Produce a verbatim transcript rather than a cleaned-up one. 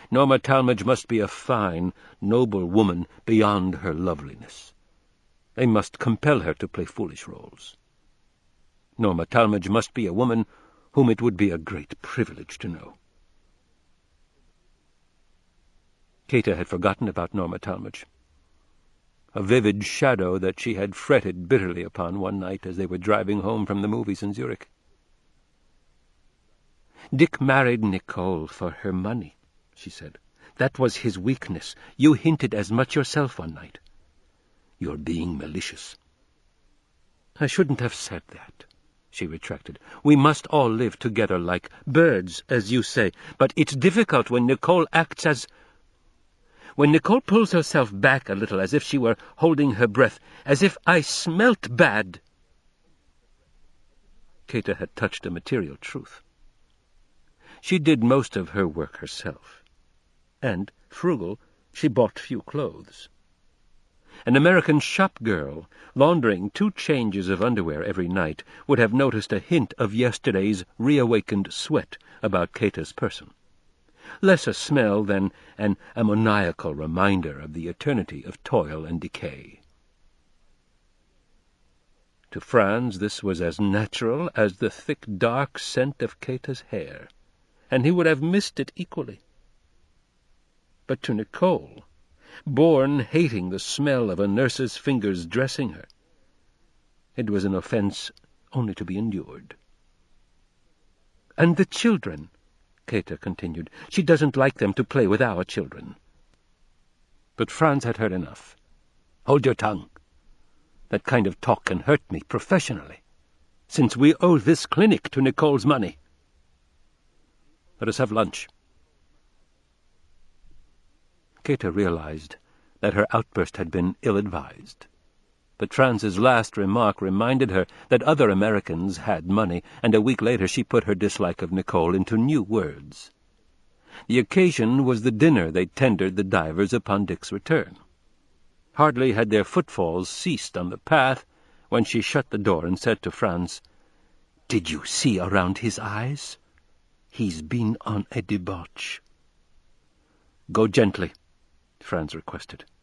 Norma Talmadge must be a fine, noble woman beyond her loveliness. They must compel her to play foolish roles. Norma Talmadge must be a woman whom it would be a great privilege to know. Kata had forgotten about Norma Talmadge. A vivid shadow that she had fretted bitterly upon one night as they were driving home from the movies in Zurich. "Dick married Nicole for her money," she said. "That was his weakness. You hinted as much yourself one night." "You're being malicious." "I shouldn't have said that," she retracted. "We must all live together like birds, as you say, but it's difficult when Nicole acts as... When Nicole pulls herself back a little, as if she were holding her breath, as if I smelt bad." Kata had touched a material truth. She did most of her work herself, and, frugal, she bought few clothes. An American shop girl, laundering two changes of underwear every night, would have noticed a hint of yesterday's reawakened sweat about Kata's person. Less a smell than an ammoniacal reminder of the eternity of toil and decay. To Franz this was as natural as the thick, dark scent of Kata's hair, and he would have missed it equally. But to Nicole, born hating the smell of a nurse's fingers dressing her, it was an offense only to be endured. "And the children," Kata continued. "She doesn't like them to play with our children." But Franz had heard enough. "Hold your tongue. That kind of talk can hurt me professionally, since we owe this clinic to Nicole's money. Let us have lunch." Kata realized that her outburst had been ill-advised. But Franz's last remark reminded her that other Americans had money, and a week later she put her dislike of Nicole into new words. The occasion was the dinner they tendered the divers upon Dick's return. Hardly had their footfalls ceased on the path when she shut the door and said to Franz, "Did you see around his eyes? He's been on a debauch." "Go gently," Franz requested.